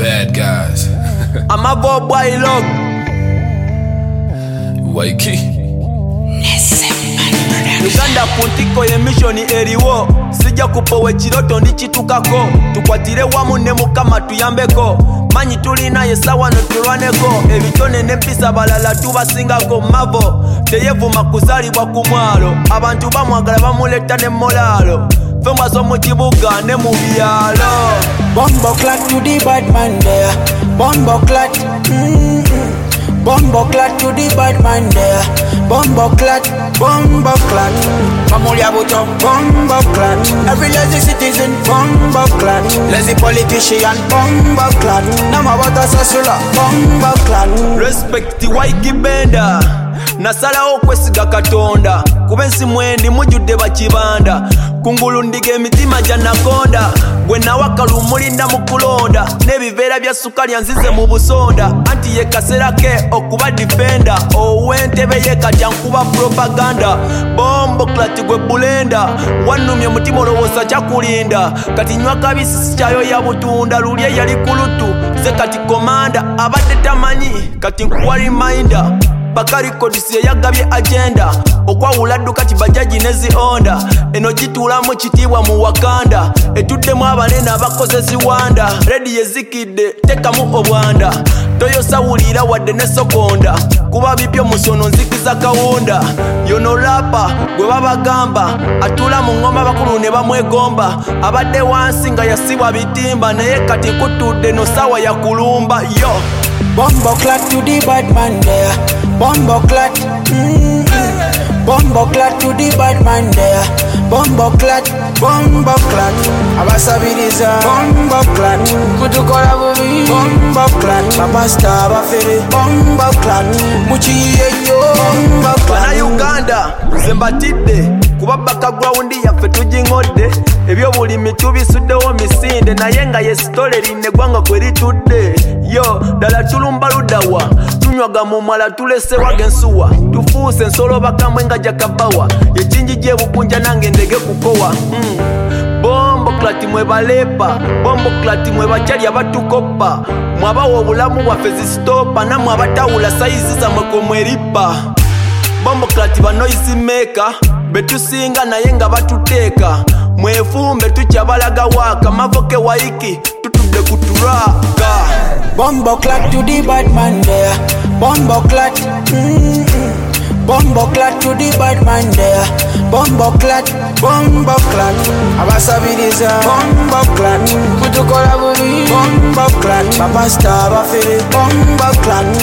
bad guys. I'm a boy look. Waiki. Uganda puntiko ye mission eriwo. Sija kupowe chiroto ndichitukako. Tukwatire wamu ne mukama tuyambeko. Manyi tulina yesawa no tulwaneko. Ebitone n'empisa balala tubasingako mavo. Teyevuma kuzalibwa ku mwalo. Abantu bamwagala bamuleta ne molalo. Femwa zo mu kibuga ne mu byalo. Bombo clat to the bad man there. Bombo clat. Bombo clat to the bad man there. Bombo clat. Bombo clat. Pamulia buto. Bombo clat. Every lazy citizen. Bombo clat. Lazy politician. Bombo clat. Nama wata sasula. Bombo clat. Respect the white benda. Nasalawo kwesiga Katonda. Kubensi mwendi mujudde bakibanda. Kungulu ndiga emitima janakonda. Gwe nawaka lumulinda mukulonda. Nebiveera bya sukali anzize mu busonda. Anti ye kasera ke okuba defender. Owentebe ye katya nkuba propaganda. Bombo clat gwe bulenda. Wanumye mutima olowooza kyakulinda. Kati nywa kabisi sikyayo ya butunda. Lulye yali kulutu. Ze kati komanda. Abadde tamanyi. Kati nkuwa reminder. Bakari kodisi yagabye agenda. Okwawula dduka kibajaji nezionda. Eno gituulamu kitiibwa mu Wakanda. Etuddemu abanene abakoze ziwanda. Redi yezikidde tekamu obwanda. Toyosawulira wadde ne sokonda. Kuba bibyo musono nzikiza kawunda. Yono lapa gwe babagamba. Atula mu ngoma bakulu ne bamwegomba. Abadde wansi nga yasibwa bitimba. Naye kati kutudde no sawa ya kulumba. Yo Bombo clat to the bad man there. Bombo clat. Bombo clat to the bad man there. Bombo clat. Bombo clat. Abasabiriza. Bombo clat. Kutukola bubi. Bombo clat. Babasta bafere. Bombo clat. Muchiye yo. Bombo clat. Bana Uganda zembatidde. Kuba background yaffe tujingodde. Ebyo buli mitubisuddewo misinde. Naye nga ye story linnegwanga kwe litudde. Yo dala tulumba ludawa. Tunywaga mu mwala tulese wagensuwa. Tufuuse ensolo bakamwe nga jakabawa. Yekinji gye bukunja nange ndege kukowa. Bombo clat mwe balepa. Bombo clat mwe bachali abatukopa. Mwabawo obulamu bwaffe zisitopa. Namwe abatawula sayizi zamwe komweripa. Bombo clat ba noise maker. Betusinga naye nga batuteeka. Mwefumbe tukyabalaga waka. Mavoke waiki tutudde kuturaka. Bombo clat to the bad man there. Bombo clat. Bombo clat to the bad man there. Bombo clat. Bombo clat. Abasabiriza. Bombo clat. Kutukola bubi. Bombo clat. Babasta bafere. Bombo clat.